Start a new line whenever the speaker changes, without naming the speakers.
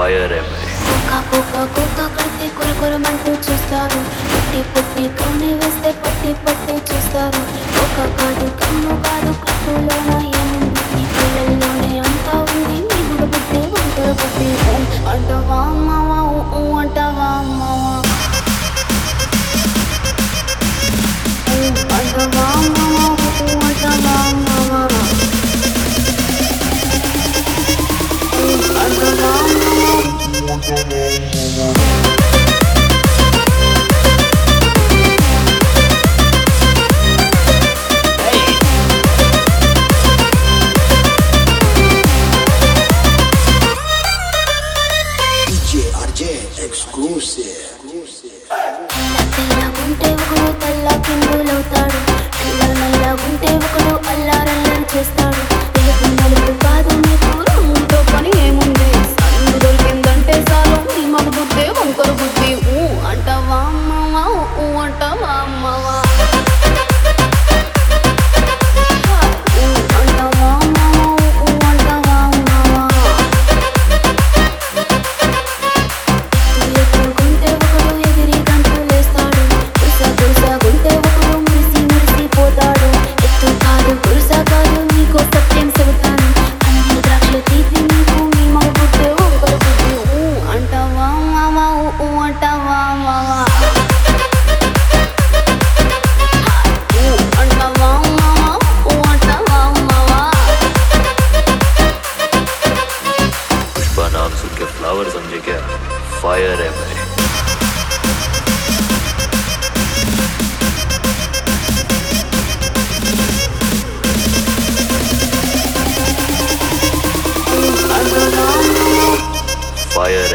Fire है भाई
కుక్క కడితే కొరకొరమంటూ చూస్తారు. పుట్టి కౌని వేస్తే పట్టి చూస్తారు. ఒక కాదు కన్ను కాదు కట్టులోన ఏముంది, నీ పిల్లల్లోనే అంతా ఉంది. నీ గుడ బుద్ధి వంకర బుద్ధి అంటవా అమ్మవా అంటవా అమ్మవా అంటవా అమ్మవా అంటవా అమ్మవా అంటవా తెల్లగుంటే ఒకడు తెల్ల కిందులవుతాడు, నల్లగుంటే ఒకడు అల్లారల్లని చేస్తాడు. తెలుపు నలుపు కాదు నీకు రంగుతో పని ఏముంది, సందు దొరికిందంటే చాలు నీ మగ బుద్ధి వంకర బుద్ధి అంటవా అమ్మవా అంటవా అమ్మవా అంటవా అమ్మవా అంటవా అమ్మవా. ఎత్తుకుంటే ఒకడు ఎగిరి గంతులేస్తాడు, గుంటే ఒకడు మురిసిపోతాడు. ఎత్తు కాదు గురుస కాదు నీకో సత్యం చెబుతాను, అన్ని ద్రాక్ష తీపి నీకు మీ మగ బుద్ధి వంకర బుద్ధి అంటవా అమ్మవా అంటవా అమ్మవా అంటవా అమ్మవా అంటవా అమ్మవా.
पुष्पा नाम सुन के फ्लावर समझे क्या? फायर है भाई फायर